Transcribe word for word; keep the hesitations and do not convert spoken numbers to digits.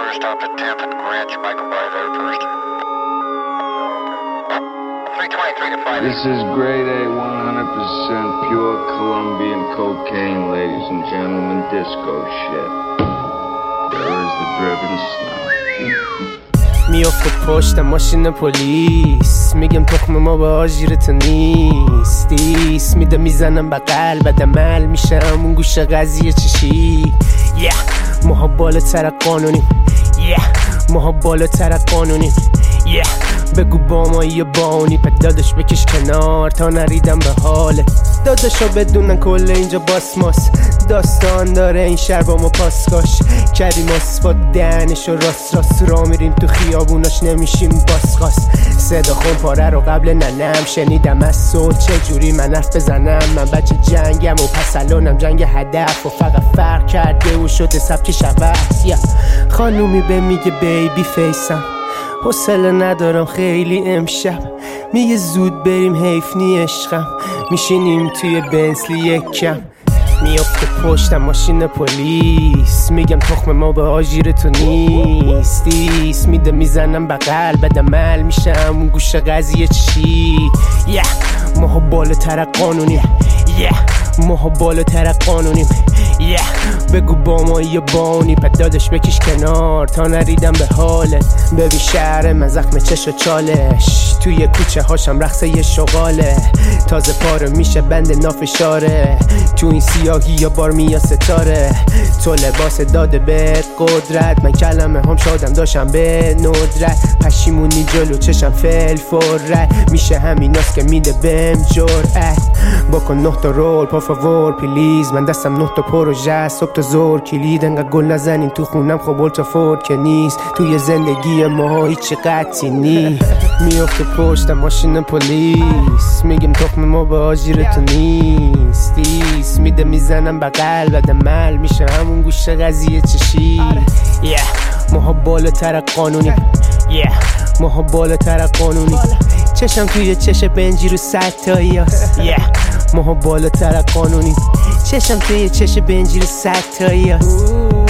clear stop at tenth and Grant. You might go by there first. three twenty-three to five. This is grade A, one hundred percent pure Colombian cocaine, ladies and gentlemen, disco shit. There is the driven snow. میافته پشت ماشین پلیس، میگم تخم ما به آژیرت نیست. دیس میده میزنم بغل بعد عمل میشم اون گوشه قضیه چشی. yeah. ماها بالاتر قانونیم yeah. ماها بالاتر قانونیم yeah. بگو با ما یه بانی پد دادش بکش کنار تا نریدم به حاله. داداشا بدونن کل اینجا باسماس داستان داره این شهر با ما پاسکاش کردیم آسفات دهنش و راست راست را میریم تو خیابوناش نمیشیم باسخاست. صدا خون پاره رو قبل ننم شنیدم از صوت چجوری من حرف بزنم. من بچه جنگم و پس الانم جنگ هدف و فقط فرق کرده و شده سبک شبست. yeah. خانومی به میگه بیبی فیسم حوصله ندارم خیلی امشب. میگه زود بریم حیف نی عشقم. میشینیم توی بنسلی یکم میافته پشتم ماشین پلیس، میگم تخم ما به آژیر تو نیست. دیس میده میزنم بغل بعد عمل میشم اون گوشه قضیه چی. yeah. ماها بالاتر قانونیم yeah. ماها بالاتر قانونیم yeah. بگو با ما یه بانی پد دادش بکش کنار تا نریدم به حالت. ببین شهر من زخم چش و چالش توی کوچه هاشم رقصه یه شغاله. تازه پاره میشه بند نافشاره تو این سیاهی یا بار میا ستاره. تو لباس داده به قدرت من کلمه هم شادم داشتم به ندرت. پشیمونی جلو چشم فل فرت میشه همیناست که میده بهم جرأت. بکن نه تا رول پا فاور پلیز من دستم نه تا پروژه صبح تا زور کلید انقدر گل نزنین تو خونم خب اولتا فورد که نیست توی زندگی ما هیچ قطعی نی. میافته پشت ماشین پلیس، میگم تخم ما به آژیر تو نیست. دیس میده میزنم بغل بعد عمل میشه همون گوشه قضیه چشی. yeah. ماها بالاتر قانونیم yeah. ماها بالاتر قانونیم. چشم توی چش بنجی رو صد تایی هست yeah. ماها بالاتر قانونیم. چشم توی چش بنجی رو صد تایی هست